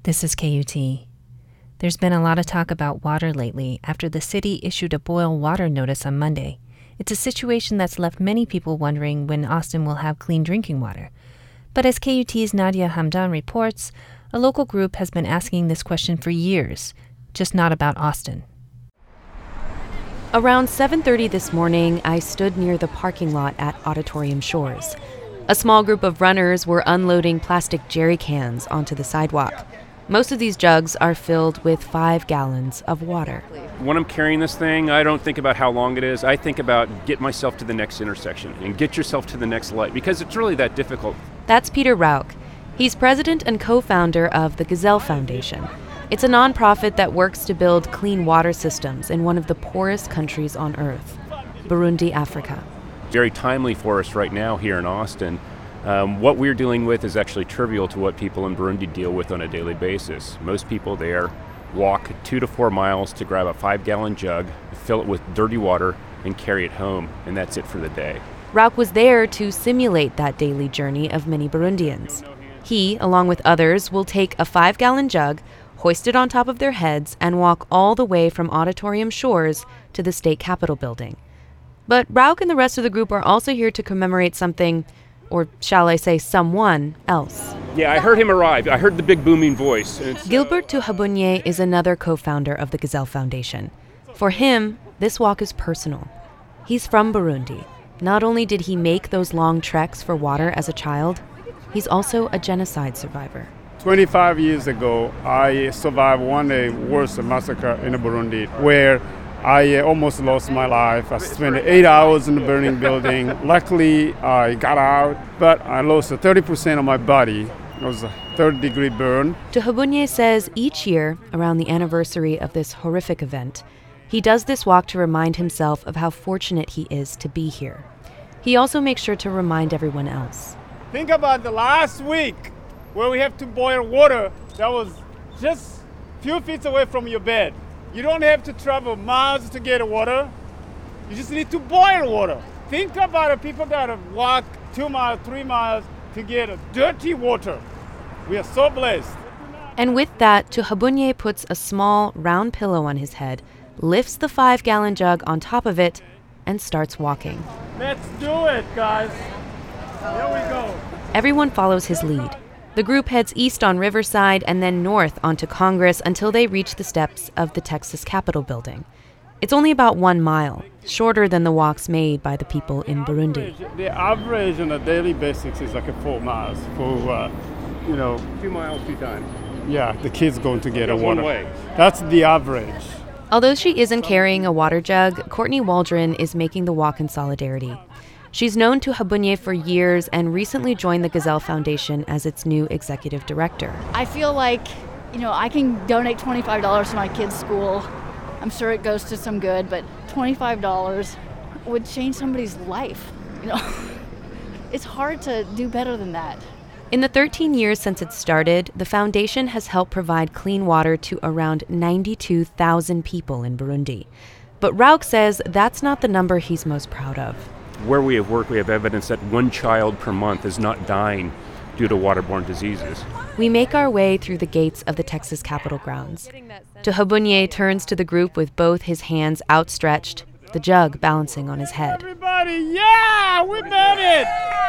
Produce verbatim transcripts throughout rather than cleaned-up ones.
This is K U T. There's been a lot of talk about water lately after the city issued a boil water notice on Monday. It's a situation that's left many people wondering when Austin will have clean drinking water. But as K U T's Nadia Hamdan reports, a local group has been asking this question for years, just not about Austin. Around seven thirty this morning, I stood near the parking lot at Auditorium Shores. A small group of runners were unloading plastic jerry cans onto the sidewalk. Most of these jugs are filled with five gallons of water. When I'm carrying this thing, I don't think about how long it is. I think about get myself to the next intersection and get yourself to the next light, because it's really that difficult. That's Peter Rauch. He's president and co-founder of the Gazelle Foundation. It's a nonprofit that works to build clean water systems in one of the poorest countries on earth, Burundi, Africa. Very timely for us right now here in Austin. Um, what we're dealing with is actually trivial to what people in Burundi deal with on a daily basis. Most people there walk two to four miles to grab a five-gallon jug, fill it with dirty water, and carry it home, and that's it for the day. Rauch was there to simulate that daily journey of many Burundians. He, along with others, will take a five-gallon jug, hoist it on top of their heads, and walk all the way from Auditorium Shores to the state capitol building. But Rauch and the rest of the group are also here to commemorate something, or shall I say someone else. Yeah, I heard him arrive. I heard the big booming voice. It's, Gilbert Tuhabunye is another co-founder of the Gazelle Foundation. For him, this walk is personal. He's from Burundi. Not only did he make those long treks for water as a child, he's also a genocide survivor. twenty-five years ago, I survived one of the worst massacre in Burundi, where I uh, almost lost my life. I spent eight hours in the burning building. Luckily, I got out, but I lost thirty percent of my body. It was a third-degree burn. Tuhabunye says each year, around the anniversary of this horrific event, he does this walk to remind himself of how fortunate he is to be here. He also makes sure to remind everyone else. Think about the last week where we have to boil water that was just a few feet away from your bed. You don't have to travel miles to get water. You just need to boil water. Think about the people that have walked two miles, three miles to get dirty water. We are so blessed. And with that, Tuhabunye puts a small, round pillow on his head, lifts the five-gallon jug on top of it, and starts walking. Let's do it, guys. Here we go. Everyone follows his lead. The group heads east on Riverside and then north onto Congress until they reach the steps of the Texas Capitol building. It's only about one mile, shorter than the walks made by the people in Burundi. The average on a daily basis is like a four miles for, uh, you know, two miles, two times. Yeah, the kids going to get a water. One way. That's the average. Although she isn't carrying a water jug, Courtney Waldron is making the walk in solidarity. She's known Tuhabunye for years and recently joined the Gazelle Foundation as its new executive director. I feel like, you know, I can donate twenty-five dollars to my kids' school. I'm sure it goes to some good, but twenty-five dollars would change somebody's life. You know, it's hard to do better than that. In the thirteen years since it started, the foundation has helped provide clean water to around ninety-two thousand people in Burundi. But Rauch says that's not the number he's most proud of. Where we have worked, we have evidence that one child per month is not dying due to waterborne diseases. We make our way through the gates of the Texas Capitol grounds. Tuhabunye turns to the group with both his hands outstretched, the jug balancing on his head. Everybody, yeah, we made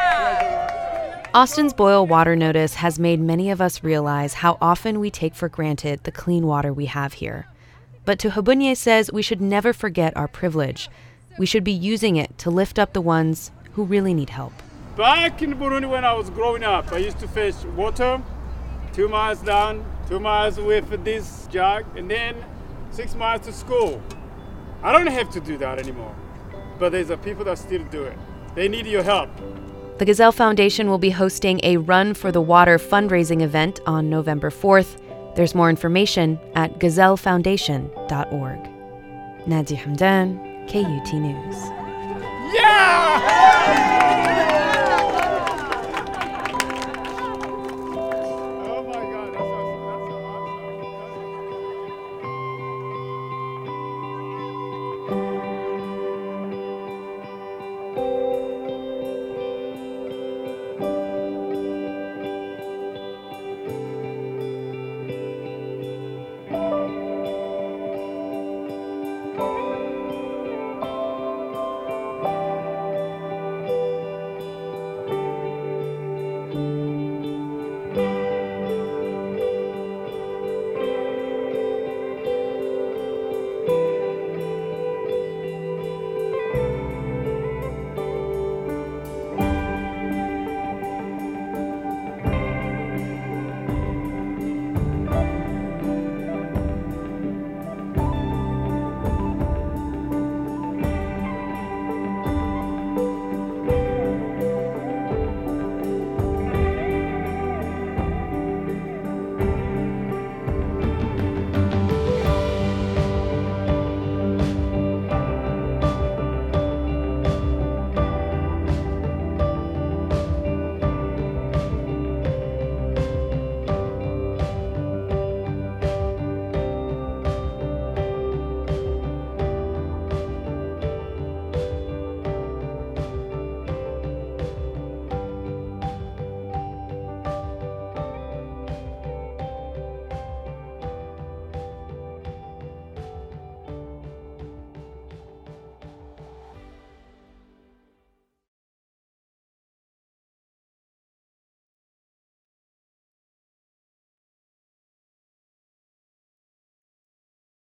it! Austin's boil water notice has made many of us realize how often we take for granted the clean water we have here. But Tuhabunye says we should never forget our privilege. We should be using it to lift up the ones who really need help. Back in Burundi when I was growing up, I used to fetch water two miles down, two miles with this jug, and then six miles to school. I don't have to do that anymore, but there's a people that still do it. They need your help. The Gazelle Foundation will be hosting a Run for the Water fundraising event on November fourth. There's more information at gazelle foundation dot org. Nadia Hamdan, K U T News. Yeah!